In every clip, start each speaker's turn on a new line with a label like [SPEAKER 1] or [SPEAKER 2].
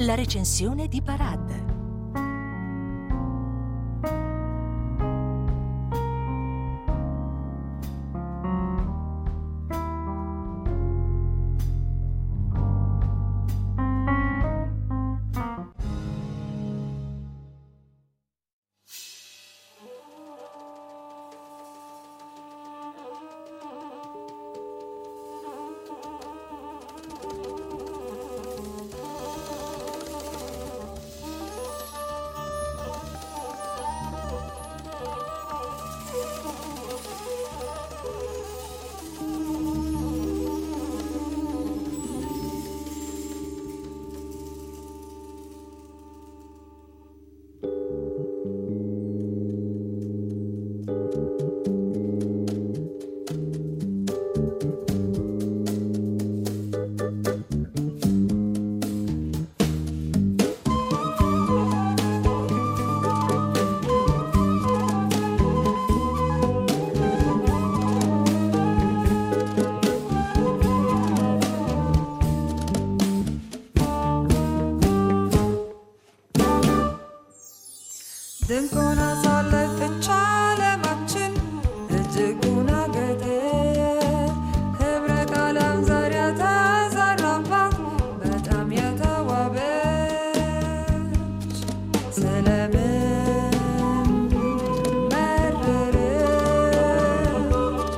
[SPEAKER 1] La recensione di Parad.
[SPEAKER 2] ድንቁና ሳለፍቻለ ማችን እጅጉን አገደ ህብረ ቀለም ዘር የተዘራባት በጣም የተዋበች ስለምን መረረች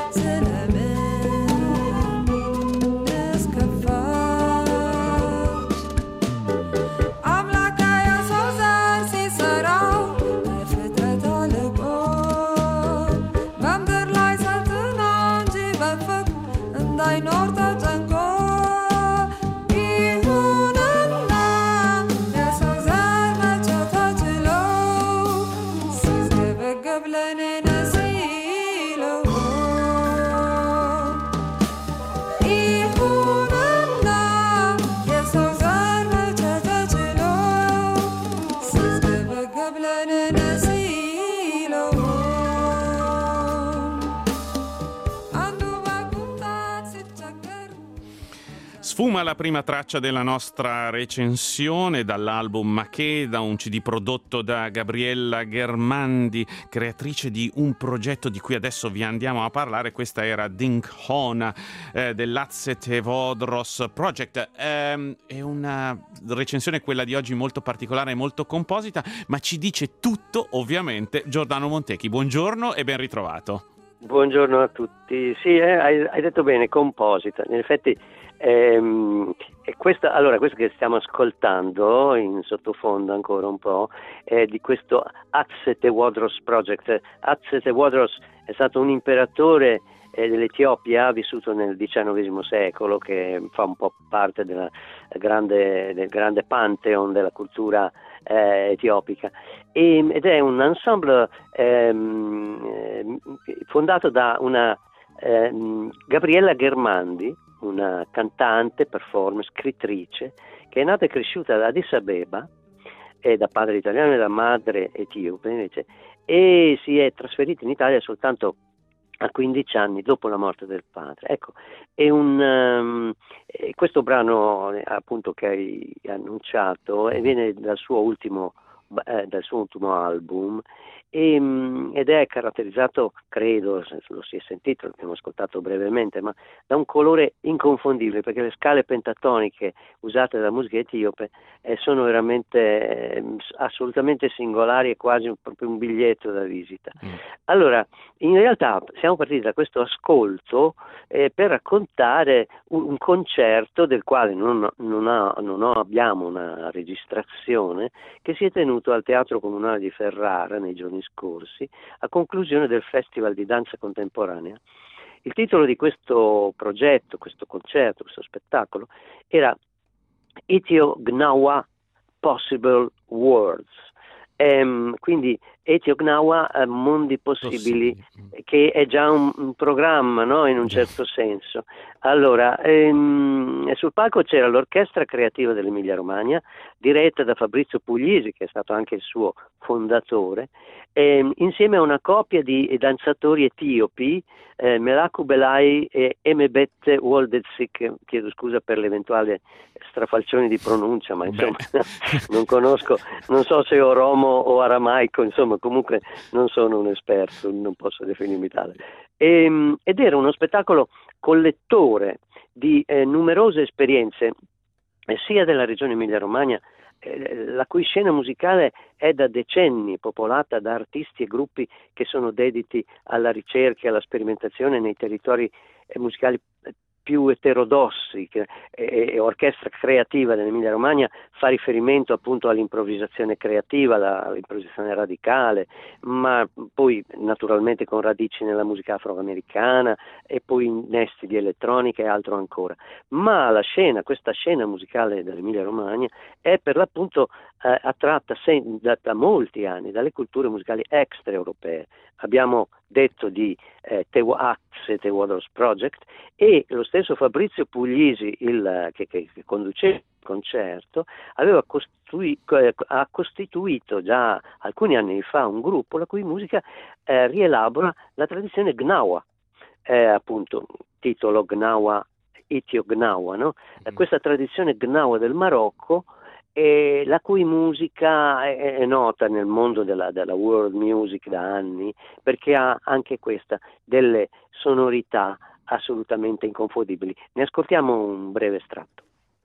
[SPEAKER 2] ስለምን እስከፋች አምላክ የሰው ዘር ሲሰራ በምድር ላይ ሰልጥና እንጂ በፍቅር እንዳይኖር ተጨንቆ ይሁንና የሰው ዘር መቼ ተችሎ ሲስገበገብ ለእኔ ነስ ይለው ይሁንና የሰው ዘር መቼ ተችሎ ሲስገበገብ ለእኔ ነስ ይለው
[SPEAKER 3] Sfuma la prima traccia della nostra recensione dall'album Makeda, un CD prodotto da Gabriella Germandi, creatrice di un progetto di cui adesso vi andiamo a parlare. Questa era Dink Hona dell'Atzete Vodros Project. È una recensione, quella di oggi, molto particolare e molto composita, ma ci dice tutto ovviamente Giordano Montecchi. Buongiorno e ben ritrovato.
[SPEAKER 4] Buongiorno a tutti. Sì, hai detto bene, composita. In effetti questo che stiamo ascoltando in sottofondo ancora un po' è di questo Atzete Vodros Project. Atzete Vodros è stato un imperatore dell'Etiopia vissuto nel XIX secolo, che fa un po' parte del grande pantheon della cultura etiopica, ed è un ensemble fondato da una Gabriella Germandi, una cantante, performer, scrittrice, che è nata e cresciuta ad Addis Abeba, da padre italiano e da madre etiope invece, e si è trasferita in Italia soltanto a 15 anni dopo la morte del padre. Ecco, è questo brano appunto che hai annunciato viene dal suo ultimo album, ed è caratterizzato, credo, se lo si è sentito, l'abbiamo ascoltato brevemente, ma da un colore inconfondibile, perché le scale pentatoniche usate dalla musica etiope sono veramente assolutamente singolari e quasi proprio un biglietto da visita. Allora, in realtà siamo partiti da questo ascolto per raccontare un concerto del quale non abbiamo una registrazione, che si è tenuto al Teatro Comunale di Ferrara nei giorni scorsi, a conclusione del Festival di Danza Contemporanea. Il titolo di questo progetto, questo concerto, questo spettacolo era Ethio Gnawa Possible Words. Quindi Etio Gnawa, Mondi Possibili, che è già un programma, no? In un certo senso. Allora, sul palco c'era l'Orchestra Creativa dell'Emilia Romagna, diretta da Fabrizio Puglisi, che è stato anche il suo fondatore, insieme a una coppia di danzatori etiopi, Melaku Belai e Emebet Woldetsik. Chiedo scusa per l'eventuale strafalcione di pronuncia, ma insomma non conosco, non so se oromo o aramaico, insomma comunque non sono un esperto, non posso definirmi tale. Ed era uno spettacolo collettore di numerose esperienze sia della regione Emilia-Romagna, la cui scena musicale è da decenni popolata da artisti e gruppi che sono dediti alla ricerca e alla sperimentazione nei territori musicali più eterodossi, e Orchestra Creativa dell'Emilia Romagna fa riferimento appunto all'improvvisazione creativa, all'improvvisazione radicale, ma poi naturalmente con radici nella musica afroamericana e poi innesti di elettronica e altro ancora. Ma questa scena musicale dell'Emilia Romagna è per l'appunto attratta da molti anni dalle culture musicali extraeuropee. Abbiamo detto di Tewax e Tewodos Project, e lo stesso Fabrizio Puglisi, che conduceva il concerto, ha costituito già alcuni anni fa un gruppo la cui musica rielabora la tradizione Gnawa, appunto titolo Gnawa, Etio Gnawa, no? Questa tradizione Gnawa del Marocco, la cui musica è nota nel mondo della world music da anni, perché ha anche questa delle sonorità assolutamente inconfondibili. Ne ascoltiamo un breve estratto.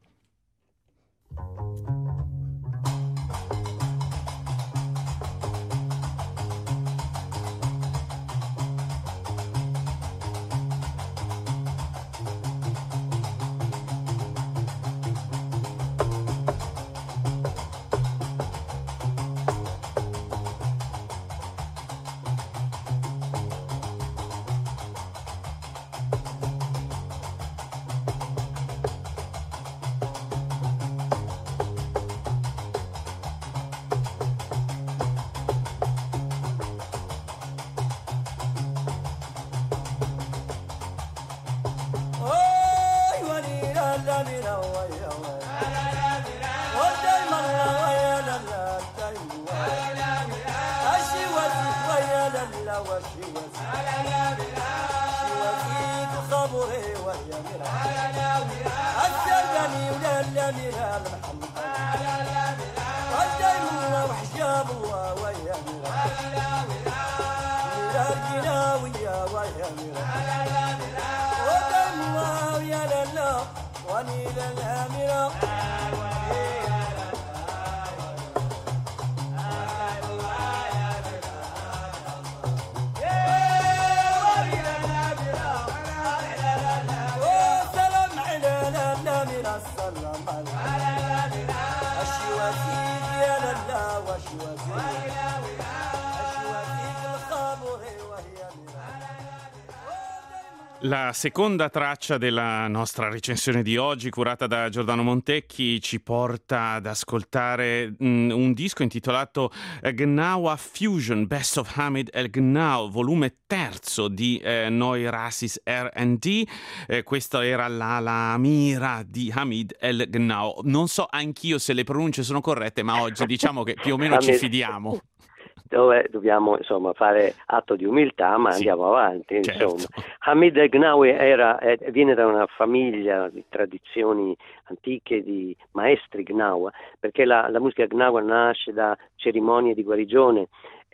[SPEAKER 3] La seconda traccia della nostra recensione di oggi, curata da Giordano Montecchi, ci porta ad ascoltare un disco intitolato Gnawa Fusion, Best of Hamid El Gnaw, volume terzo di Noi Rasis R&D. Questa era la mira di Hamid El Gnaw. Non so anch'io se le pronunce sono corrette, ma oggi diciamo che più o meno ci fidiamo.
[SPEAKER 4] Dove dobbiamo insomma fare atto di umiltà, ma andiamo avanti.
[SPEAKER 3] Certo.
[SPEAKER 4] Insomma. Hamid El Gnaw viene da una famiglia di tradizioni antiche di maestri Gnawa, perché la musica Gnawa nasce da cerimonie di guarigione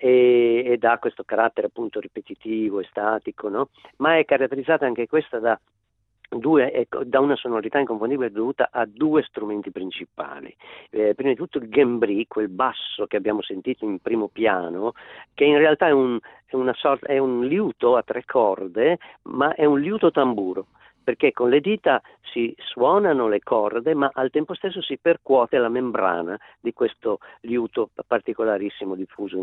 [SPEAKER 4] e ha questo carattere appunto ripetitivo e statico, no? Ma è caratterizzata anche questa da una sonorità inconfondibile dovuta a due strumenti principali. Prima di tutto il gembri, quel basso che abbiamo sentito in primo piano, che in realtà è un liuto a tre corde, ma è un liuto tamburo. perché con le dita si suonano le corde, ma al tempo stesso si percuote la membrana di questo liuto particolarissimo diffuso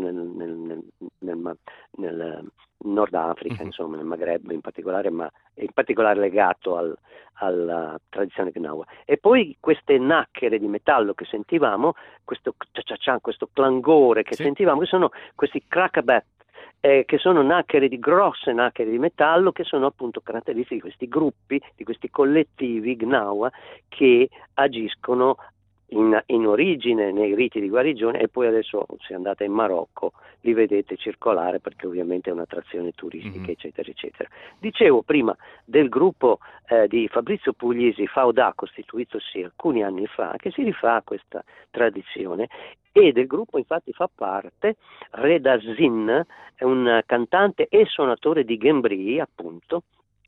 [SPEAKER 4] nel Nord Africa, insomma, nel Maghreb in particolare, ma in particolare legato alla tradizione gnawa. E poi queste nacchere di metallo che sentivamo, questo questo clangore che sentivamo, che sono questi crackabat, che sono grosse nacchere di metallo, che sono appunto caratteristiche di questi gruppi, di questi collettivi gnawa che agiscono in origine nei riti di guarigione, e poi adesso, se andate in Marocco, li vedete circolare perché ovviamente è un'attrazione turistica, eccetera, eccetera. Dicevo prima del gruppo di Fabrizio Puglisi, Faudà, costituitosi alcuni anni fa, che si rifà a questa tradizione, e del gruppo infatti fa parte Reda Zin, è un cantante e suonatore di Gembri, appunto,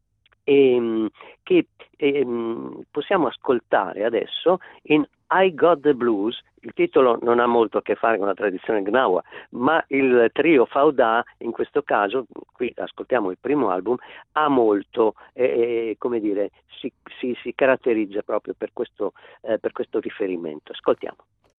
[SPEAKER 4] che possiamo ascoltare adesso in I Got the Blues. Il titolo non ha molto a che fare con la tradizione gnawa, ma il trio Faudà, in questo caso, qui ascoltiamo il primo album, ha molto, come dire, si caratterizza proprio per questo riferimento. Ascoltiamo.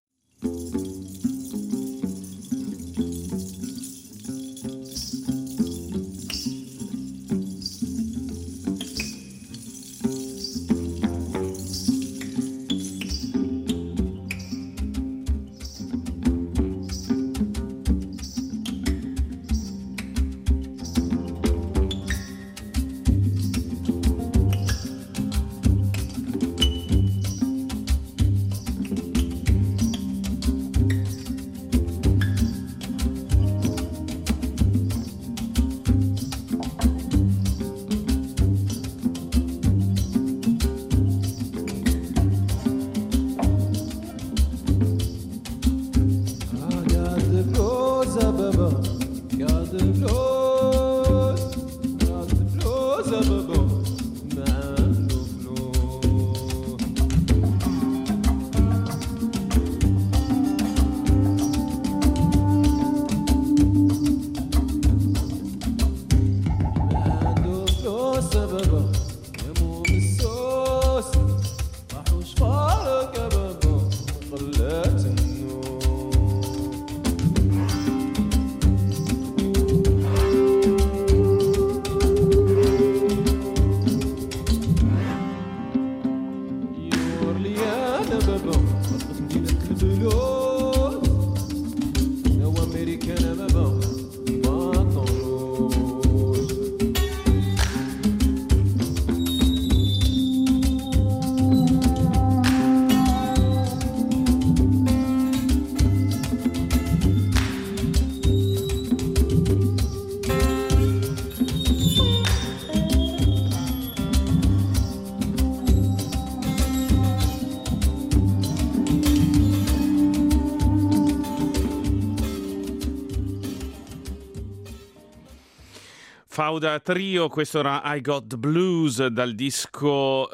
[SPEAKER 3] Fauda Trio, questo era I Got the Blues dal disco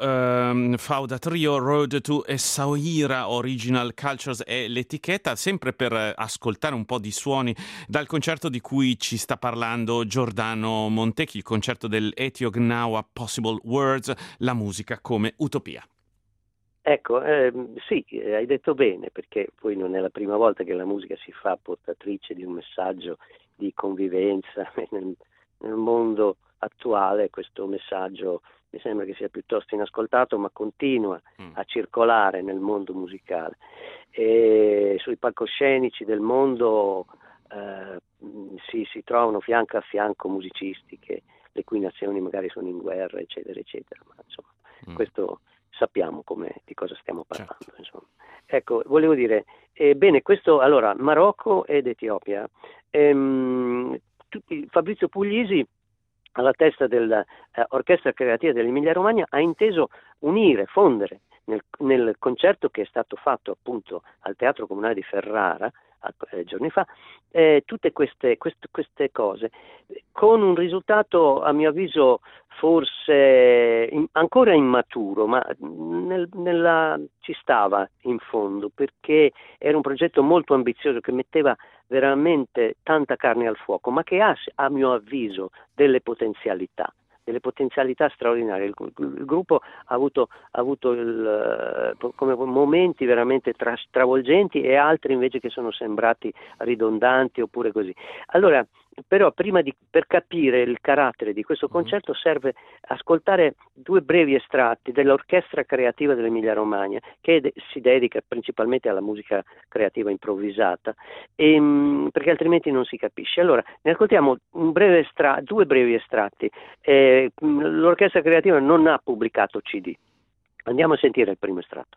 [SPEAKER 3] Fauda Trio Road to Essaouira, Original Cultures è l'etichetta, sempre per ascoltare un po' di suoni dal concerto di cui ci sta parlando Giordano Montecchi, il concerto del Ethio Gnawa Possible Words, la musica come utopia.
[SPEAKER 4] Ecco, sì, hai detto bene, perché poi non è la prima volta che la musica si fa portatrice di un messaggio di convivenza nel mondo attuale. Questo messaggio mi sembra che sia piuttosto inascoltato, ma continua a circolare nel mondo musicale. E sui palcoscenici del mondo si trovano fianco a fianco musicisti le cui nazioni magari sono in guerra, eccetera, eccetera. Ma insomma, questo sappiamo di cosa stiamo parlando. Certo. Insomma. Ecco, volevo dire, bene, questo allora Marocco ed Etiopia. Fabrizio Puglisi, alla testa dell'Orchestra Creativa dell'Emilia Romagna, ha inteso fondere nel concerto che è stato fatto appunto al Teatro Comunale di Ferrara giorni fa, tutte queste cose, con un risultato a mio avviso forse ancora immaturo, ma ci stava in fondo, perché era un progetto molto ambizioso che metteva veramente tanta carne al fuoco, ma che ha a mio avviso delle potenzialità delle potenzialità straordinarie. Il gruppo ha avuto come momenti veramente stravolgenti e altri invece che sono sembrati ridondanti oppure così. Allora, però per capire il carattere di questo concerto serve ascoltare 2 brevi estratti dell'Orchestra Creativa dell'Emilia Romagna, che si dedica principalmente alla musica creativa improvvisata, perché altrimenti non si capisce. Allora, ne ascoltiamo 2 brevi estratti. L'Orchestra Creativa non ha pubblicato CD. Andiamo a sentire il primo estratto.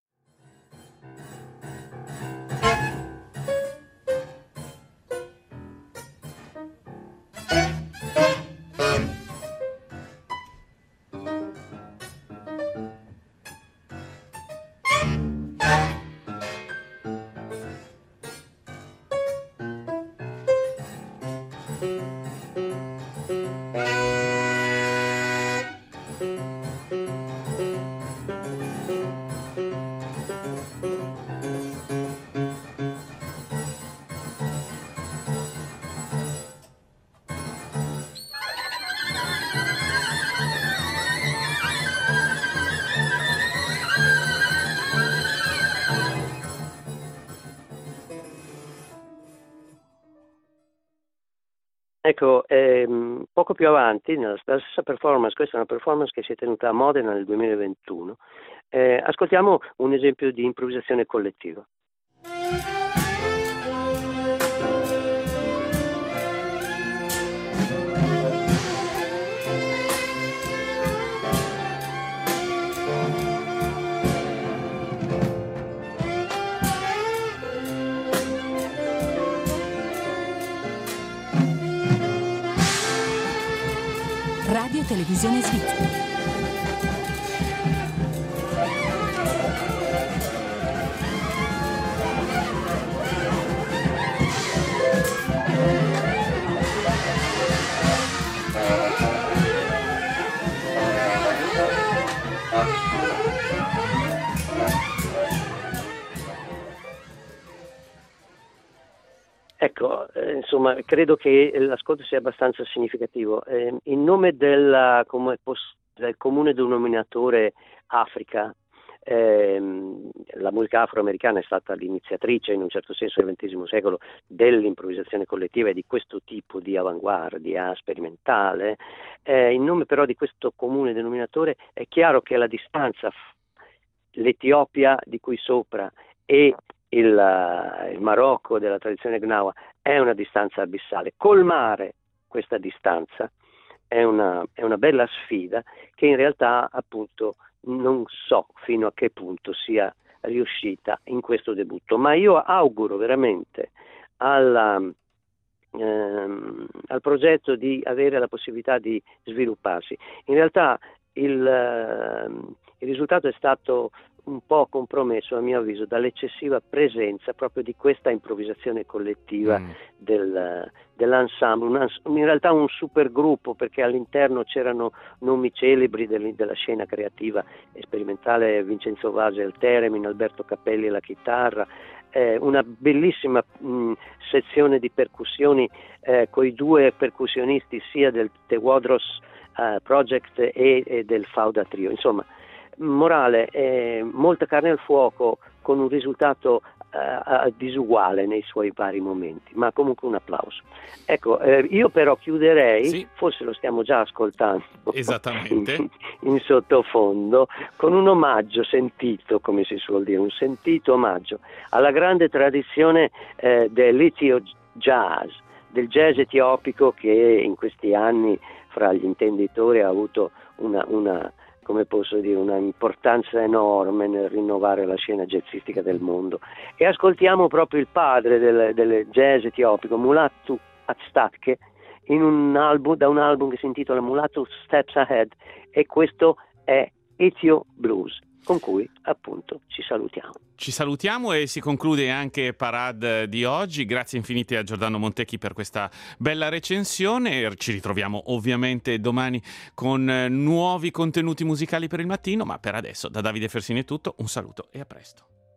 [SPEAKER 4] Ecco, poco più avanti, nella stessa performance, questa è una performance che si è tenuta a Modena nel 2021, ascoltiamo un esempio di improvvisazione collettiva.
[SPEAKER 1] Radio Televisione Svizzera.
[SPEAKER 4] Ecco, insomma, credo che l'ascolto sia abbastanza significativo. In nome del comune denominatore Africa, la musica afroamericana è stata l'iniziatrice, in un certo senso, nel XX secolo, dell'improvvisazione collettiva e di questo tipo di avanguardia sperimentale. In nome però di questo comune denominatore è chiaro che la distanza, l'Etiopia di cui sopra e il Marocco della tradizione Gnawa è una distanza abissale. Colmare questa distanza è una bella sfida che in realtà appunto non so fino a che punto sia riuscita in questo debutto, ma io auguro veramente al progetto di avere la possibilità di svilupparsi. In realtà il risultato è stato un po' compromesso, a mio avviso, dall'eccessiva presenza proprio di questa improvvisazione collettiva dell'ensemble, in realtà un supergruppo, perché all'interno c'erano nomi celebri della scena creativa e sperimentale: Vincenzo Vasi al theremin, Alberto Capelli alla chitarra, una bellissima sezione di percussioni con i 2 percussionisti sia del Tewodros Project e del Fauda Trio. Insomma, morale, molta carne al fuoco con un risultato disuguale nei suoi vari momenti, ma comunque un applauso. Ecco, io però chiuderei, sì, forse lo stiamo già ascoltando
[SPEAKER 3] esattamente
[SPEAKER 4] in sottofondo, con un omaggio sentito, come si suol dire, un sentito omaggio alla grande tradizione dell'Ethio Jazz, del jazz etiopico, che in questi anni fra gli intenditori ha avuto una come posso dire, una importanza enorme nel rinnovare la scena jazzistica del mondo. E ascoltiamo proprio il padre del jazz etiopico, Mulatu Atstatke, da un album che si intitola Mulatu Steps Ahead, e questo è Ethio Blues, con cui appunto ci salutiamo.
[SPEAKER 3] Ci salutiamo e si conclude anche Parade di oggi. Grazie infinite a Giordano Montecchi per questa bella recensione. Ci ritroviamo ovviamente domani con nuovi contenuti musicali per il mattino, ma per adesso da Davide Fersini è tutto. Un saluto e a presto.